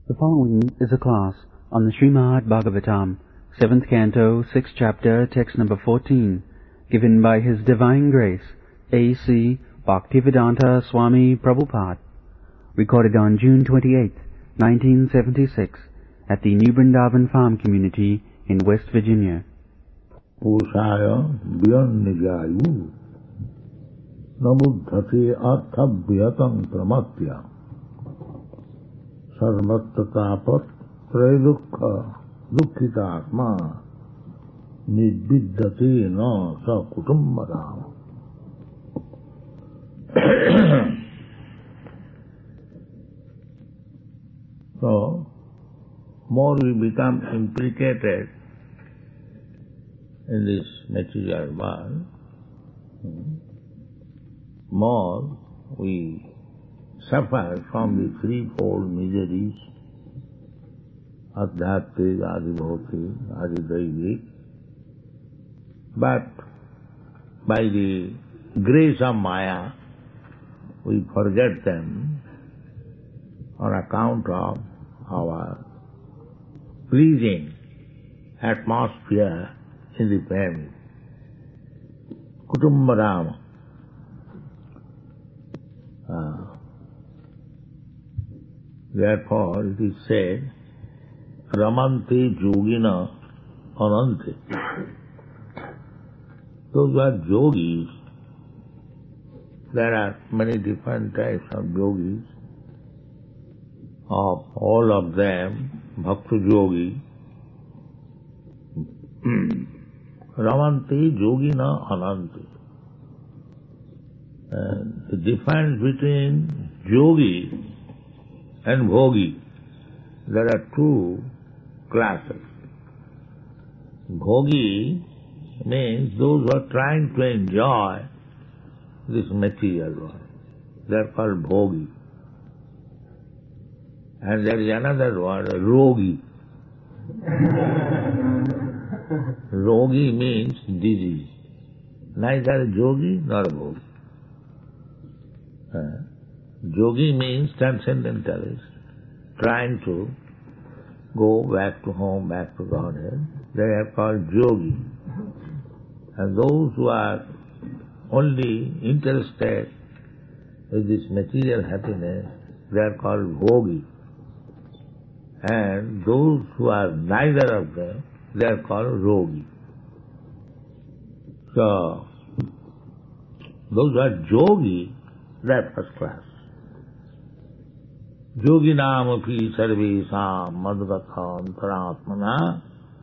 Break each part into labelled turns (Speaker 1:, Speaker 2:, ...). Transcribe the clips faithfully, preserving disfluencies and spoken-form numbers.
Speaker 1: The following is a class on the Srimad Bhagavatam, seventh Canto, sixth Chapter, text number fourteen, given by His Divine Grace, A C Bhaktivedanta Swami Prabhupada, recorded on June twenty-eighth, nineteen seventy-six, at the New Vrindavan Farm Community in West Virginia.
Speaker 2: Pusaya Vyannijayu Nabuddhati Artha Vyatam Pramatya Sarvattatapat Traidukha Dukhitatma Nidviddati na sa kutumbara. So, more we become implicated in this material world, more we suffer from the threefold miseries, adhyattic, adibhautik, adidaivic. But by the grace of Maya, we forget them on account of our pleasing atmosphere in the family. Kutumbarama. Uh, therefore it is said, Ramante Yogina Anante. Those who are yogis, there are many different types of yogis. Of all of them, Bhakta Yogi, Ramante Yogina Anante. And the difference between yogi and bhogi, there are two classes. Bhogi means those who are trying to enjoy this material world. They are called bhogi. And there is another word, rogi. Rogi means disease. Neither yogi nor bhogi. Uh, yogi means transcendentalist, trying to go back to home, back to Godhead. They are called yogi. And those who are only interested in this material happiness, they are called bhogi. And those who are neither of them, they are called rogi. So, those who are yogi, they are first class. Yoginam api sarvesam madgata antaratmana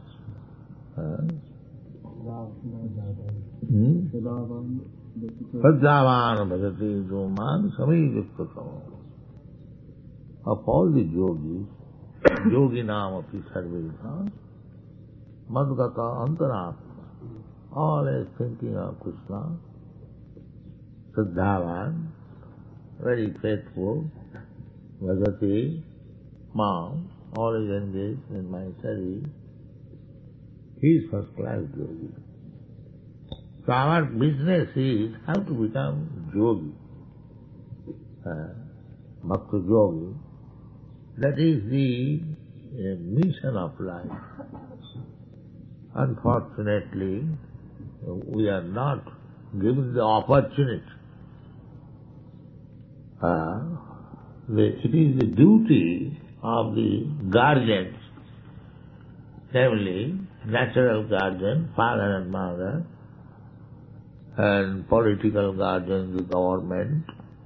Speaker 2: Sadhavan bhajati joman samiyuktasam. Of all the yogis, Yoginam api sarvesam madgata antaratmana. All is thinking of Krishna. Sadhavan, very faithful, bhajati, mom, all is engaged in my service. He is first class yogi. So our business is how to become yogi, uh, bhakta yogi. That is the uh, mission of life. Unfortunately, we are not given the opportunity. Uh, the, it is the duty of the guardians, namely natural guardian, father and mother, and political guardian, the government,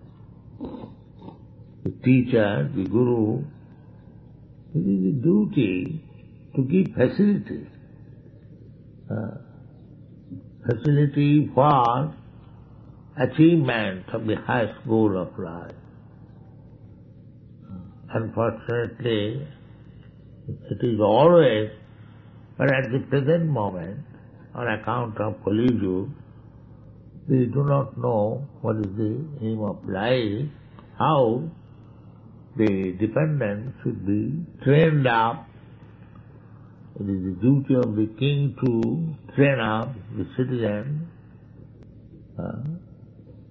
Speaker 2: the teacher, the guru. It is the duty to give facility, uh, facility for achievement of the highest goal of life. Unfortunately, it is always, but at the present moment, on account of Kali-yuga, we do not know what is the aim of life, how the dependent should be trained up. It is the duty of the king to train up the citizen. Uh,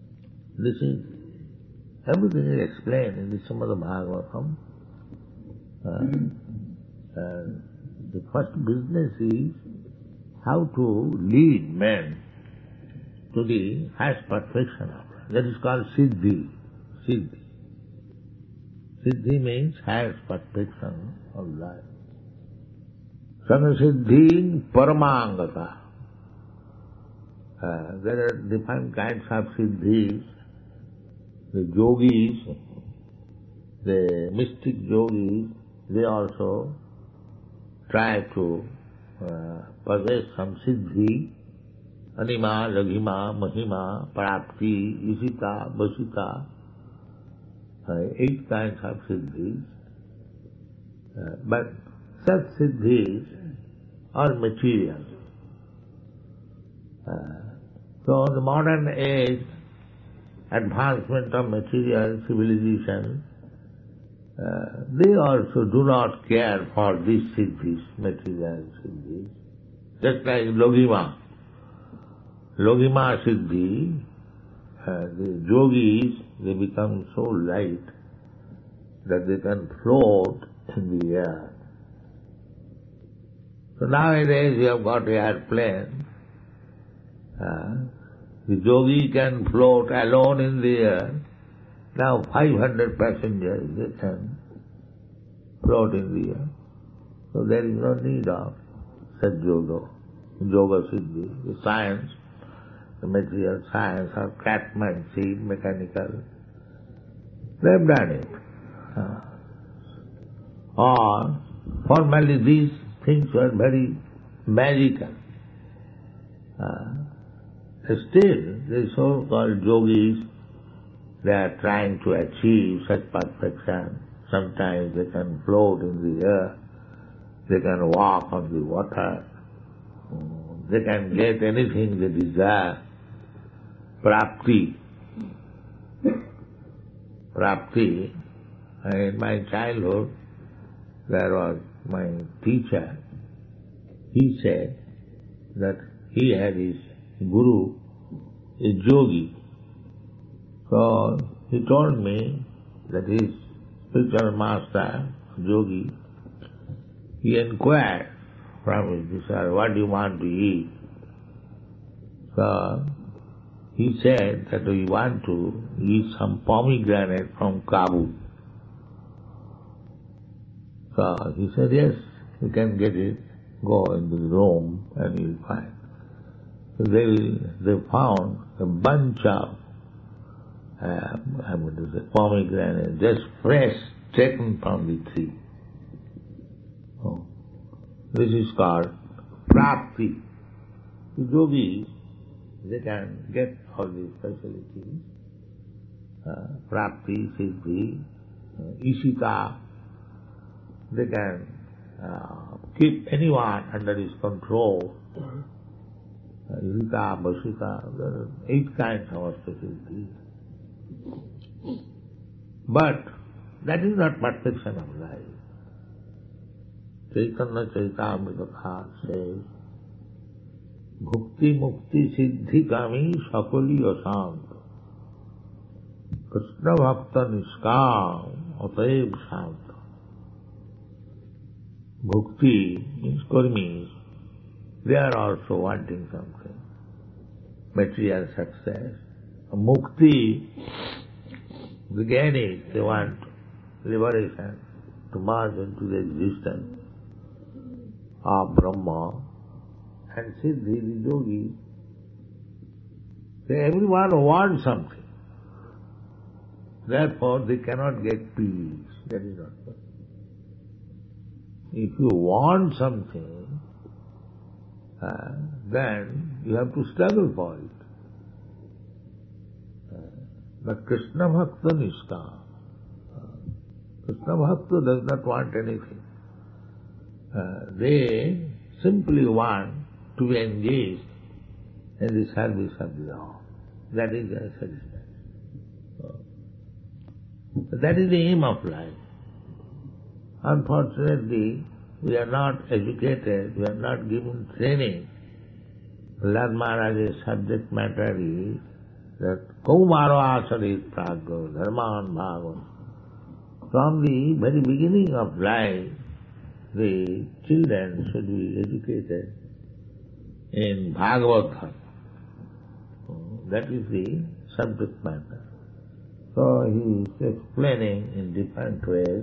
Speaker 2: this is Everything is explained in the Srimad Bhagavatam. Uh, uh, the first business is how to lead men to the highest perfection of life. That is called Siddhi. Siddhi. Siddhi means highest perfection of life. Samasiddhi Paramangata. Uh, there are different kinds of siddhis. The yogis, the mystic yogis, they also try to uh, possess some siddhi, anima, laghima, mahima, prapti, isita, vasita, uh, eight kinds of siddhis. Uh, but such siddhis are material. Uh, so the modern age, advancement of material civilization, uh, they also do not care for these siddhis, material siddhis. Just like Logima. Logima siddhi, uh, the yogis, they become so light that they can float in the air. So nowadays we have got airplane. Uh, the yogi can float alone in the air. Now five hundred passengers, they can float in the air. So there is no need of such yoga, yoga siddhi. The science, the material science or craftsmanship, mechanical, they have done it. Uh, or formerly these things were very magical. Uh, still, the so-called yogis, they are trying to achieve such perfection. Sometimes they can float in the air, they can walk on the water, they can get anything they desire. Prapti. Prapti. In my childhood, there was my teacher. He said that he had his guru, a yogi. So he told me that his spiritual master, yogi, he inquired from his disciple, what do you want to eat? So he said that we want to eat some pomegranate from Kabul. So he said, yes, you can get it. Go into the room and you'll find. So they, they found a bunch of uh, I mean, to say, pomegranate, just fresh, taken from the tree. Oh. This is called prapti. The yogis, they can get all these facilities. Uh, prapti, siddhi, uh, ishita. They can uh, keep anyone under his control. Uh, ishita, vasita, there are eight kinds of facilities. But that is not perfection of life. Chaitanya Charitamrita says, Bhukti Mukti Siddhi Kami Sakali Asanta Krishna Bhakta Niskam Ataev Shanta. Bhukti means karmis. They are also wanting something. Material success. Mukti, the gaining, they want liberation to merge into the existence of Brahma. And Siddhi, the yogis, they everyone wants something. Therefore they cannot get peace. That is not possible. If you want something, uh, then you have to struggle for it. But Krishna Bhakta Niskam. Krishna Bhakta does not want anything. Uh, they simply want to be engaged in the service of the Lord. That is their satisfaction. So, that is the aim of life. Unfortunately, we are not educated, we are not given training. Prahlad Maharaj's subject matter is that Kaumaro asarit pragyo dharman bhagwan. from the very beginning of life, the children should be educated in Bhagavad. That is the subject matter. So he is explaining in different ways.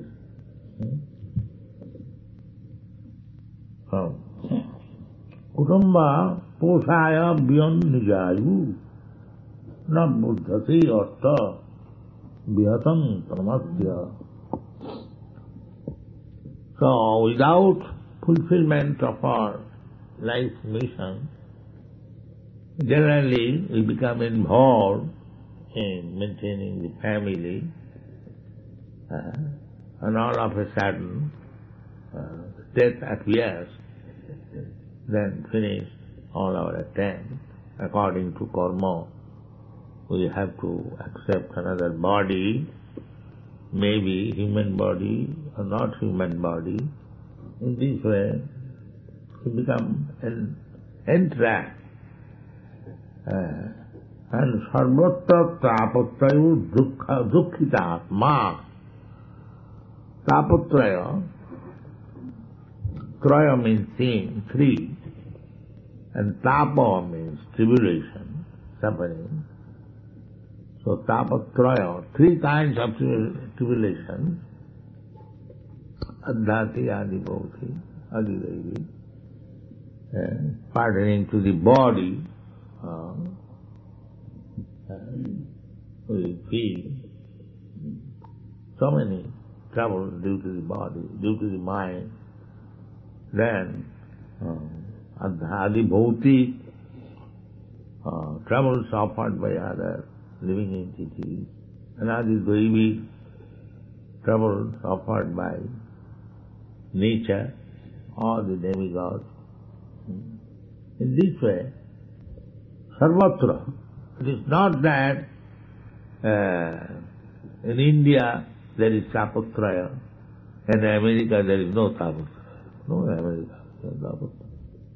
Speaker 2: Hmm? Kutumba posaya beyond nijayu na buddhati artha vihatam pramasya. So without fulfillment of our life mission, generally we become involved in maintaining the family, uh, and all of a sudden uh, death appears, then finish all our attempts. According to karma, we have to accept another body, maybe human body or not human body. In this way, we become en- entrapped. Uh, and sarvatra tapatrayo dukkha dukkhita atma. Tapatraya, traya means thing, three, and tapa means tribulation, suffering. So tapatraya, three kinds of tribulation, adhati, adibhauti, adidevi, uh, pertaining to the body, uh, we feel so many troubles due to the body, due to the mind. Then uh, adhati, uh, troubles suffered by other living entities, and adidevi, troubles suffered by nature or the demigods. In this way, sarvatra, it is not that uh, in India there is tapatraya, and in America there is no tapatraya. No, America there is tapatraya.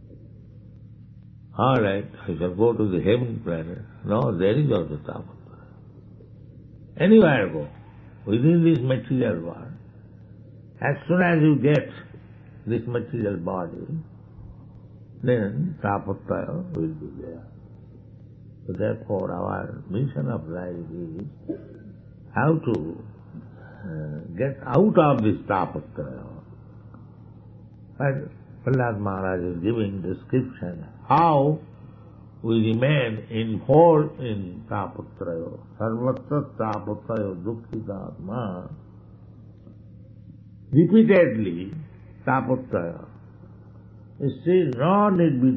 Speaker 2: All right, I shall go to the heaven planet. No, there is also tapatraya. Anywhere go, within this material world, as soon as you get this material body, then tapatraya will be there. So therefore our mission of life is how to uh, get out of this tapatraya. And Prahlad Maharaj is giving description how we remain involved in tapatraya. Sarvatra tapatraya dukkhita atma. Repeatedly, tapatraya is still not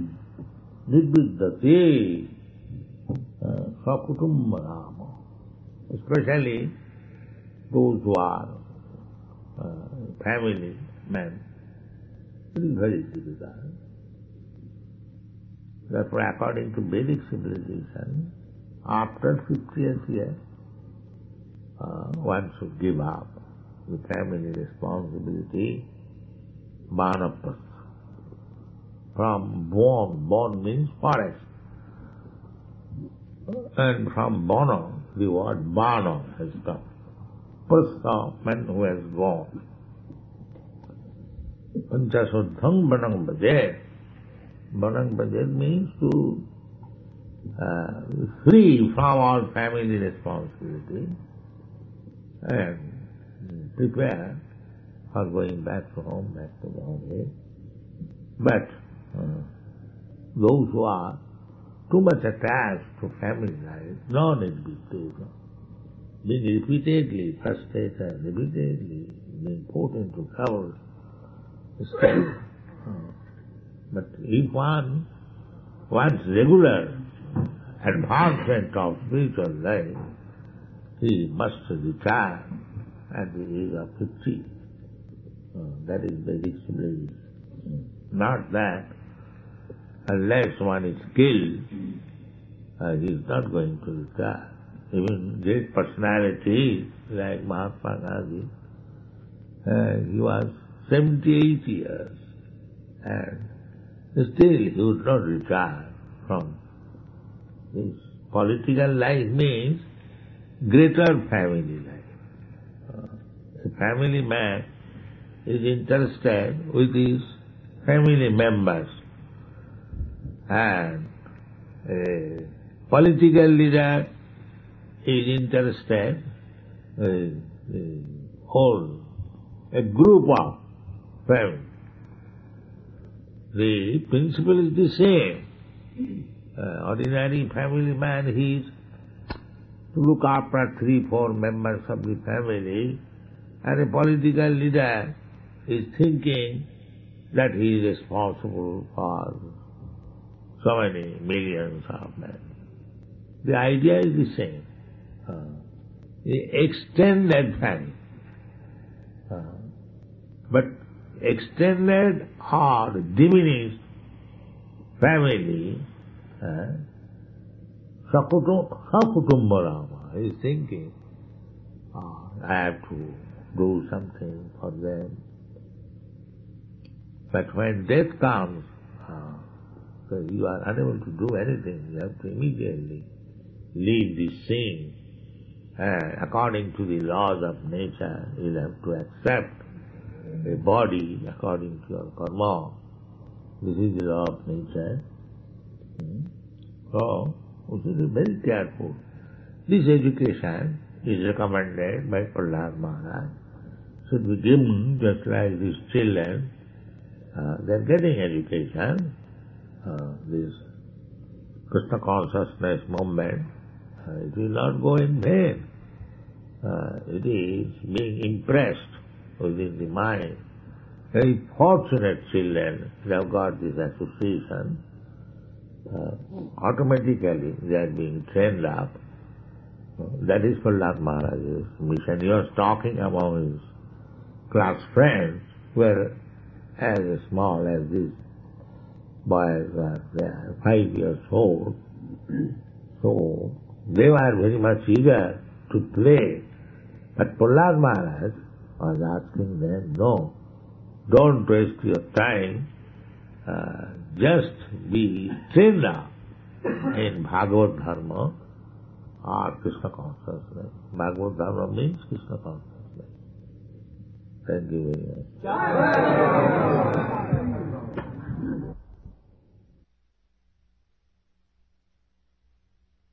Speaker 2: nidviddhati sakutumba rama. Especially those who are uh, family men. It is very difficult. Therefore, according to Vedic civilization, after fiftieth year, uh, one should give up the family responsibility, banapas. From bon, bon means forest. And from bono, the word bana has come. Pasa, man who has gone. Panchasudhang banang bhajet. Banang bhajet means to uh, free from all family responsibility and prepare for going back to home, back to Bombay. But uh, those who are too much attached to family life, no need be taken. Being repeatedly frustrated, repeatedly being put into trouble, still. But if one wants regular advancement of spiritual life, he must retire at the age of fifty. Uh, that is Vedic civilization. Not that unless one is skilled, uh, he is not going to retire. Even great personalities like Mahatma Gandhi, uh, he was seventy-eight years and still he would not retire from his political life means greater family life. Uh, A family man is interested with his family members, and a political leader is interested in the whole, a group of family. The principle is the same. Uh, ordinary family man, he is to look after three, four members of the family, and a political leader is thinking that he is responsible for so many millions of men. The idea is the same. Uh, the extended family. Uh, but extended or diminished family, uh, Sakutumbarama is thinking, oh, I have to do something for them. But when death comes, uh, so you are unable to do anything. You have to immediately leave this scene. And according to the laws of nature, you have to accept a body according to your karma. This is the law of nature. Hmm? So, we should be very careful. This education is recommended by Prahlad Maharaj. Should be given just like these children. Uh, they are getting education. Uh, this Krishna consciousness movement, uh, it will not go in vain. Uh, it is being impressed within the mind. Very fortunate children, they have got this association. Uh, automatically they are being trained up. Uh, that is Prahlad Maharaj's mission. He was talking among his class friends, where as small as these boys were, they are five years old. So they were very much eager to play. But Prahlad Maharaj was asking them, no, don't waste your time, uh, just be trained up in Bhagavad Dharma or Krishna consciousness. Bhagavad Dharma means Krishna consciousness. Thank you very much.